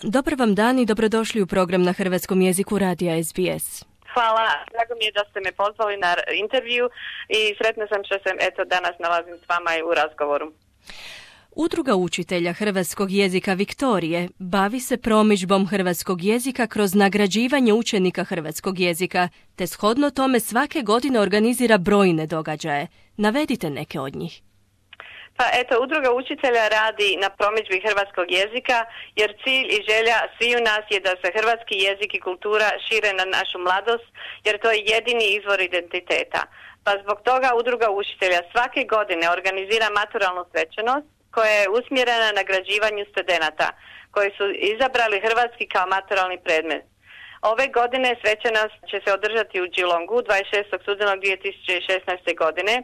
Dobar vam dan i dobrodošli u program na hrvatskom jeziku Radija SBS. Hvala, drago mi je da ste me pozvali na intervju i sretna sam što se danas nalazim s vama i u razgovoru. Udruga učitelja hrvatskog jezika Viktorije bavi se promidžbom hrvatskog jezika kroz nagrađivanje učenika hrvatskog jezika, te shodno tome svake godine organizira brojne događaje. Navedite neke od njih. Udruga učitelja radi na promidžbi hrvatskog jezika, jer cilj i želja sviju nas je da se hrvatski jezik i kultura šire na našu mladost, jer to je jedini izvor identiteta. Pa zbog toga Udruga učitelja svake godine organizira maturalnu svečanost koja je usmjerena na nagrađivanju studenata koji su izabrali hrvatski kao maturalni predmet. Ove godine svečanost će se održati u Geelongu 26. studenog 2016. godine.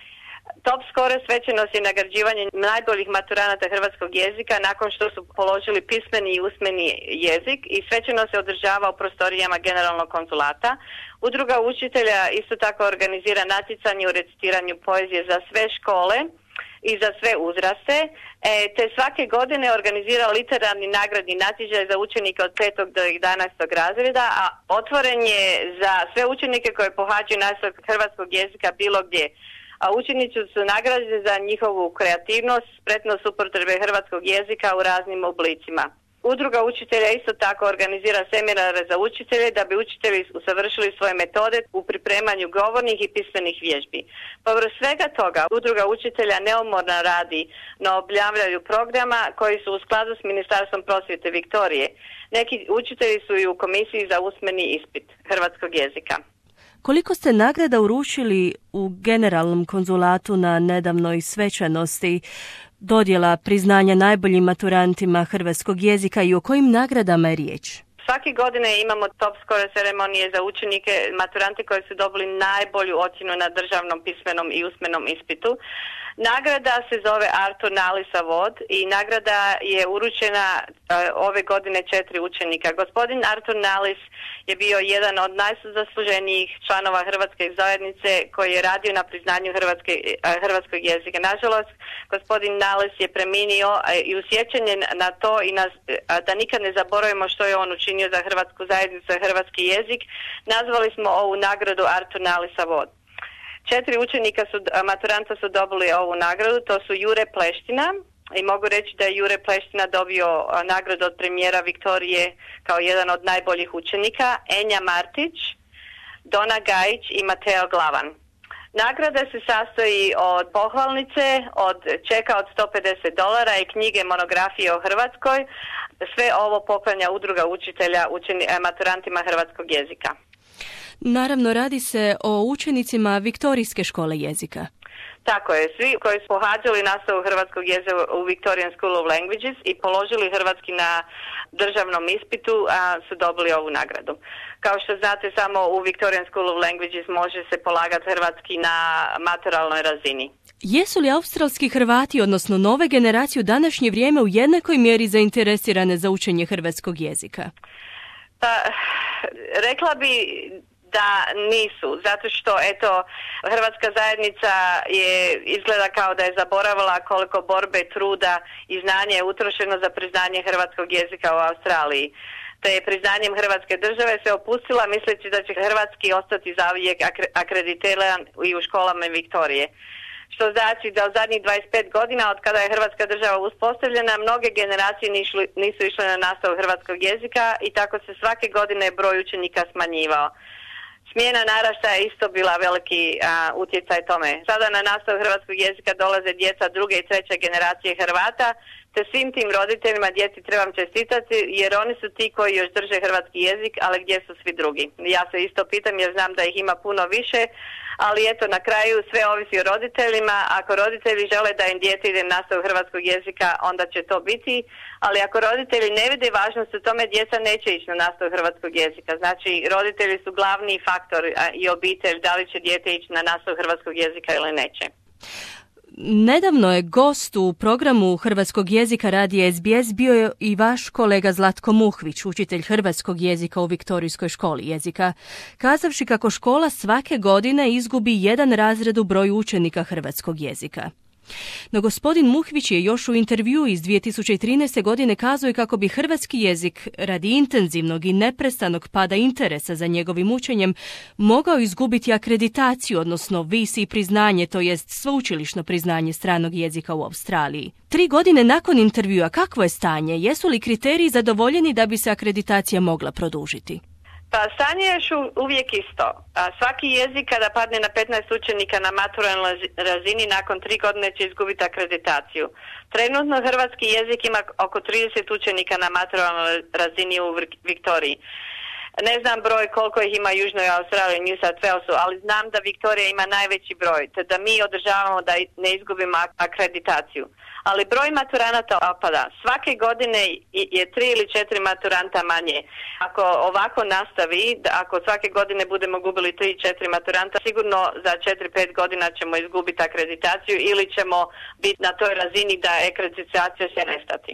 Top score svečanost je nagrađivanje najboljih maturanata hrvatskog jezika nakon što su položili pismeni i usmeni jezik i svečanost se održava u prostorijama generalnog konzulata. Udruga učitelja isto tako organizira natjecanje u recitiranju poezije za sve škole i za sve uzraste, te svake godine organizira literarni nagradni natječaj za učenike od 5. do 11. razreda, a otvoren je za sve učenike koji pohađaju nastavak hrvatskog jezika bilo gdje. A učenici su nagrađeni za njihovu kreativnost, spretnost upotrebe hrvatskog jezika u raznim oblicima. Udruga učitelja isto tako organizira seminare za učitelje da bi učitelji usavršili svoje metode u pripremanju govornih i pismenih vježbi. Povrh svega toga, Udruga učitelja neumorno radi na objavljanju programa koji su u skladu s Ministarstvom prosvjete Viktorije. Neki učitelji su i u komisiji za usmeni ispit hrvatskog jezika. Koliko ste nagrada uručili u generalnom konzulatu na nedavnoj svečanosti dodjela priznanja najboljim maturantima hrvatskog jezika i o kojim nagradama je riječ? Svake godine imamo top score ceremonije za učenike, maturante koji su dobili najbolju ocjenu na državnom pismenom i usmenom ispitu. Nagrada se zove Artur Nalis Award i nagrada je uručena ove godine 4 učenika. Gospodin Artur Nalis je bio jedan od najzasluženijih članova Hrvatske zajednice koji je radio na priznanju hrvatskog jezika. Nažalost, gospodin Nalis je preminio i u sjećanje na to i da nikad ne zaboravimo što je on učinio za Hrvatsku zajednicu i hrvatski jezik, nazvali smo ovu nagradu Artur Nalis Award. 4 učenika maturanta su dobili ovu nagradu, to su Jure Pleština i mogu reći da je Jure Pleština dobio nagradu od premijera Viktorije kao jedan od najboljih učenika, Enja Martić, Dona Gajić i Mateo Glavan. Nagrada se sastoji od pohvalnice, od čeka od $150 i knjige monografije o Hrvatskoj. Sve ovo poklanja Udruga učitelja maturantima hrvatskog jezika. Naravno, radi se o učenicima Viktorijske škole jezika. Tako je, svi koji su pohađali nastavu hrvatskog jezika u Victorian School of Languages i položili hrvatski na državnom ispitu, su dobili ovu nagradu. Kao što znate, samo u Victorian School of Languages može se polagati hrvatski na maturalnoj razini. Jesu li australski Hrvati, odnosno nove generacije u današnje vrijeme u jednakoj mjeri zainteresirane za učenje hrvatskog jezika? Pa, rekla bi da nisu, zato što Hrvatska zajednica izgleda kao da je zaboravila koliko borbe, truda i znanja je utrošeno za priznanje hrvatskog jezika u Australiji. Te je priznanjem Hrvatske države se opustila misleći da će hrvatski ostati zauvijek akreditiran i u školama Viktorije. Što znači da u zadnjih 25 godina od kada je Hrvatska država uspostavljena, mnoge generacije nisu išle na nastavu hrvatskog jezika i tako se svake godine broj učenika smanjivao. Smjena naraštaja je isto bila veliki utjecaj tome. Sada na nastavu hrvatskog jezika dolaze djeca druge i treće generacije Hrvata, te svim tim roditeljima djeci trebam čestitati jer oni su ti koji još drže hrvatski jezik, ali gdje su svi drugi? Ja se isto pitam jer znam da ih ima puno više, ali na kraju sve ovisi o roditeljima. Ako roditelji žele da im dijete ide na nastavu hrvatskog jezika, onda će to biti, ali ako roditelji ne vide važnost u tome, djeca neće ići na nastavu hrvatskog jezika. Znači, roditelji su glavni faktor i obitelj, da li će dijete ići na nastavu hrvatskog jezika ili neće. Nedavno je gost u programu hrvatskog jezika radija SBS bio i vaš kolega Zlatko Muhvić, učitelj hrvatskog jezika u Viktorijskoj školi jezika, kazavši kako škola svake godine izgubi jedan razred u broju učenika hrvatskog jezika. No gospodin Muhvić je još u intervjuu iz 2013. godine kazao kako bi hrvatski jezik radi intenzivnog i neprestanog pada interesa za njegovim učenjem mogao izgubiti akreditaciju, odnosno VC priznanje, to jest sveučilišno priznanje stranog jezika u Australiji. 3 godine nakon intervjua, kakvo je stanje? Jesu li kriteriji zadovoljeni da bi se akreditacija mogla produžiti? Pa stanje je uvijek isto. Svaki jezik kada padne na 15 učenika na maturalnoj razini nakon 3 godine će izgubiti akreditaciju. Trenutno hrvatski jezik ima oko 30 učenika na maturalnoj razini u Viktoriji. Ne znam broj koliko ih ima u Južnoj Australiji, New South Walesu, ali znam da Viktorija ima najveći broj, te da mi održavamo da ne izgubimo akreditaciju. Ali broj maturanata opada. Svake godine je 3 ili 4 maturanta manje. Ako ovako nastavi, ako svake godine budemo gubili 3-4 maturanta, sigurno za 4-5 godina ćemo izgubiti akreditaciju ili ćemo biti na toj razini da akreditacija će nestati.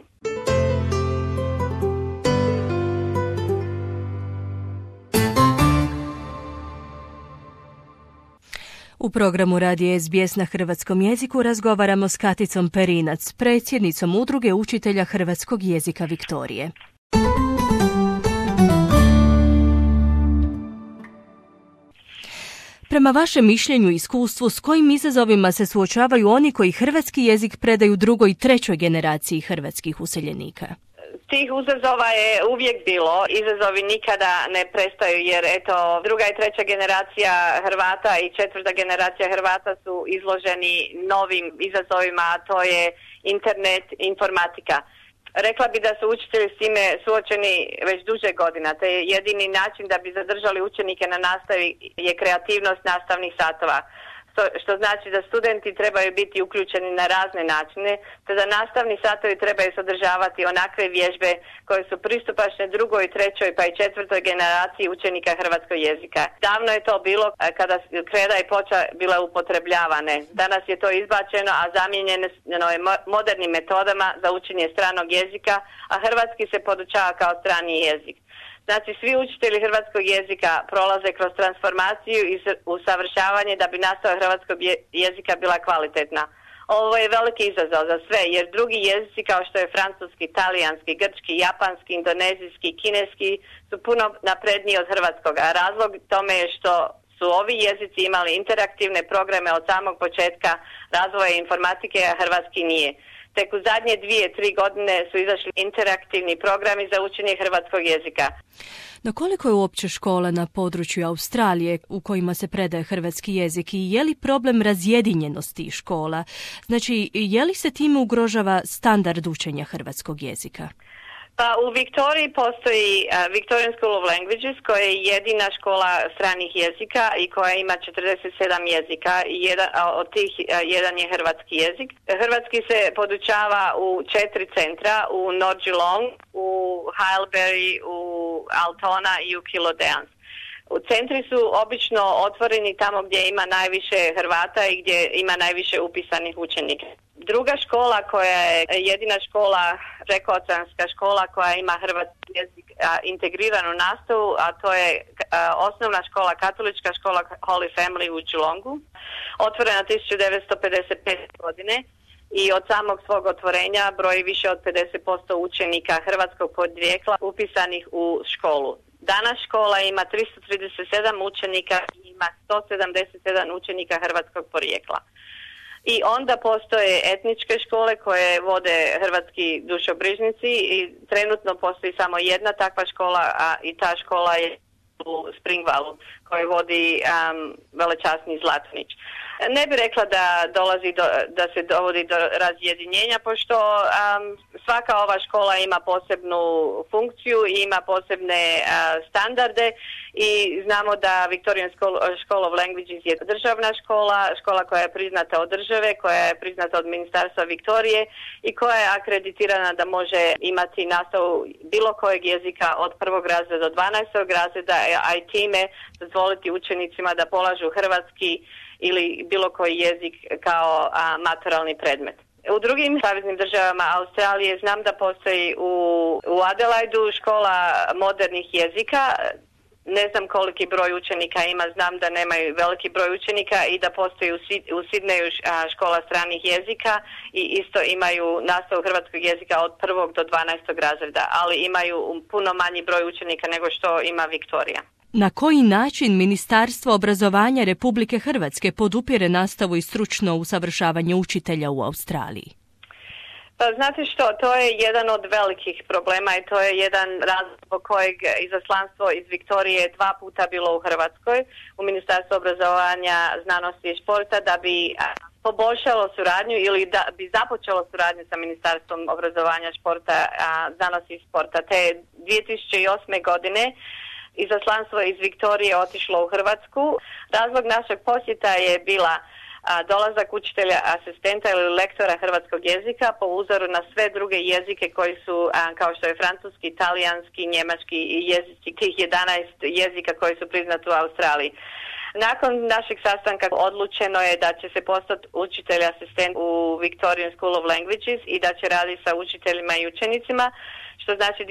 U programu Radija SBS na hrvatskom jeziku razgovaramo s Katicom Perinac, predsjednicom Udruge učitelja hrvatskog jezika Viktorije. Prema vašem mišljenju i iskustvu, s kojim izazovima se suočavaju oni koji hrvatski jezik predaju drugoj i trećoj generaciji hrvatskih useljenika? Tih izazova je uvijek bilo, izazovi nikada ne prestaju jer eto, druga i treća generacija Hrvata i četvrta generacija Hrvata su izloženi novim izazovima, a to je internet, informatika. Rekla bi da su učitelji s time suočeni već duže godina, te jedini način da bi zadržali učenike na nastavi je kreativnost nastavnih satova. Što znači da studenti trebaju biti uključeni na razne načine, te da nastavni satovi trebaju sadržavati onakve vježbe koje su pristupačne drugoj, trećoj pa i četvrtoj generaciji učenika hrvatskog jezika. Davno je to bilo kada kreda i ploča bile upotrebljavane. Danas je to izbačeno, a zamijenjeno je modernim metodama za učenje stranog jezika, a hrvatski se podučava kao strani jezik. Znači, svi učitelji hrvatskog jezika prolaze kroz transformaciju i usavršavanje da bi nastava hrvatskog jezika bila kvalitetna. Ovo je veliki izazov za sve, jer drugi jezici kao što je francuski, talijanski, grčki, japanski, indonezijski, kineski su puno napredniji od hrvatskog, a razlog tome je što su ovi jezici imali interaktivne programe od samog početka razvoja informatike, a hrvatski nije. Tek u zadnje 2-3 godine su izašli interaktivni programi za učenje hrvatskog jezika. No koliko je uopće škola na području Australije u kojima se predaje hrvatski jezik i je li problem razjedinjenosti škola? Znači, je li se time ugrožava standard učenja hrvatskog jezika? Pa u Viktoriji postoji Victorian School of Languages koja je jedina škola stranih jezika i koja ima 47 jezika i od tih jedan je hrvatski jezik. Hrvatski se podučava u 4 centra, u North Geelong, u Haileybury, u Altona i u Kilodeans. Centri su obično otvoreni tamo gdje ima najviše Hrvata i gdje ima najviše upisanih učenika. Druga škola koja je jedina škola, prekooceanska škola koja ima hrvatski jezik integriranu nastavu, a to je osnovna škola, katolička škola Holy Family u Geelongu, otvorena 1955. godine i od samog svog otvorenja broji više od 50% učenika hrvatskog podrijekla upisanih u školu. Danas škola ima 337 učenika i ima 177 učenika hrvatskog porijekla. I onda postoje etničke škole koje vode hrvatski dušobrižnici i trenutno postoji samo jedna takva škola, i ta škola je u Springvalu koju vodi velečasni Zlatnić. Ne bih rekla da se dovodi do razjedinjenja, pošto svaka ova škola ima posebnu funkciju i ima posebne standarde i znamo da Victorian School of Languages je državna škola koja je priznata od države, koja je priznata od Ministarstva Viktorije i koja je akreditirana da može imati nastavu bilo kojeg jezika od 1. razreda do 12. razreda, a i time dozvoliti učenicima da polažu hrvatski ili bilo koji jezik kao maturalni predmet. U drugim saveznim državama Australije znam da postoji u Adelaidu škola modernih jezika. Ne znam koliki broj učenika ima, znam da nemaju veliki broj učenika i da postoji u Sidneju škola stranih jezika i isto imaju nastavu hrvatskog jezika od 1. do 12. razreda, ali imaju puno manji broj učenika nego što ima Viktorija. Na koji način Ministarstvo obrazovanja Republike Hrvatske podupire nastavu i stručno usavršavanje učitelja u Australiji? Pa znate što, to je jedan od velikih problema i to je jedan razlog zbog kojeg izaslanstvo iz Viktorije 2 puta bilo u Hrvatskoj, u Ministarstvu obrazovanja, znanosti i športa, da bi poboljšalo suradnju ili da bi započelo suradnju sa Ministarstvom obrazovanja, športa, znanosti i sporta. Te 2008. godine izaslanstvo iz Viktorije otišlo u Hrvatsku. Razlog našeg posjeta je bila dolazak učitelja asistenta ili lektora hrvatskog jezika po uzoru na sve druge jezike koji su, kao što je francuski, talijanski, njemački i jezici, tih 11 jezika koji su priznati u Australiji. Nakon našeg sastanka odlučeno je da će se postati učitelj asistent u Victorian School of Languages i da će raditi sa učiteljima i učenicima, što znači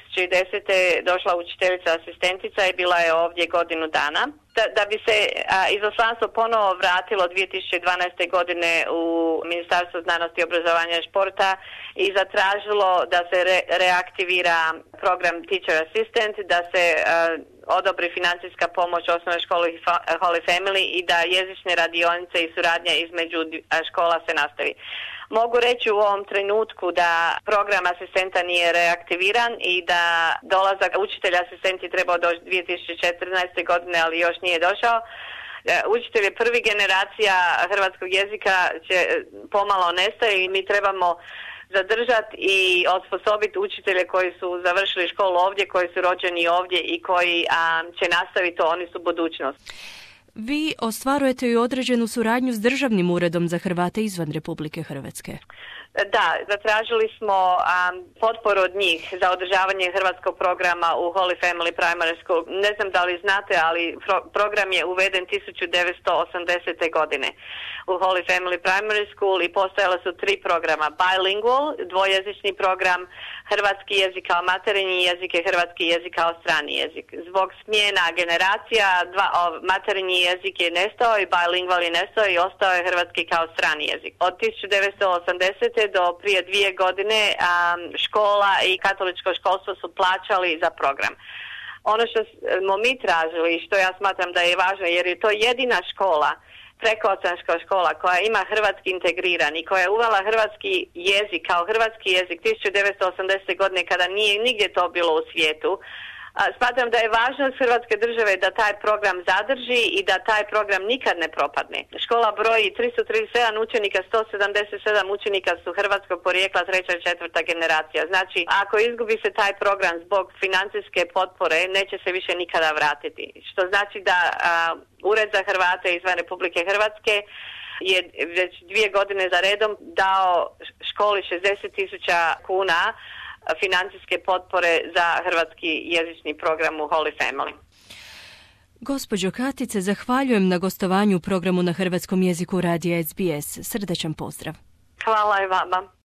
2010. došla učiteljica asistentica i bila je ovdje godinu dana. Da bi se izaslanstvo ponovo vratilo 2012. godine u Ministarstvo znanosti, obrazovanja i športa i zatražilo da se reaktivira program Teacher Assistant, da se odobri financijska pomoć osnovnoj školi Holy Family i da jezične radionice i suradnja između škola se nastavi. Mogu reći u ovom trenutku da program asistenta nije reaktiviran i da dolazak učitelja asistenti trebao doći 2014. godine, ali još nije došao. Učitelj je prvi generacija hrvatskog jezika, će pomalo nestaje i mi trebamo zadržati i osposobiti učitelje koji su završili školu ovdje, koji su rođeni ovdje i koji će nastaviti to, oni su budućnost. Vi ostvarujete i određenu suradnju s Državnim uredom za Hrvate izvan Republike Hrvatske. Da, zatražili smo potporu od njih za održavanje hrvatskog programa u Holy Family Primary School. Ne znam da li znate, ali program je uveden 1980. godine u Holy Family Primary School i postojala su 3 programa. Bilingual, dvojezični program, hrvatski jezik kao materinji jezik i hrvatski jezik kao strani jezik. Zbog smjena generacija, materinji jezik je nestao i bilingual je nestao i ostao je hrvatski kao strani jezik. Od 1980. do prije 2 godine škola i katoličko školstvo su plaćali za program. Ono što smo mi tražili i što ja smatram da je važno, jer je to jedina škola, prekooceanska škola koja ima hrvatski integriran i koja je uvela hrvatski jezik kao hrvatski jezik 1980. godine kada nije nigdje to bilo u svijetu. Smatram da je važnost Hrvatske države da taj program zadrži i da taj program nikad ne propadne. Škola broji 337 učenika, 177 učenika su hrvatskog porijekla, 3. i 4. generacija. Znači, ako izgubi se taj program zbog financijske potpore, neće se više nikada vratiti. Što znači da Ured za Hrvate izvan Republike Hrvatske je već 2 godine za redom dao školi 60.000 kuna financijske potpore za hrvatski jezični program u Holy Family. Gospođo Katice, zahvaljujem na gostovanju u programu na hrvatskom jeziku radija SBS. Srdačan pozdrav. Hvala i vama.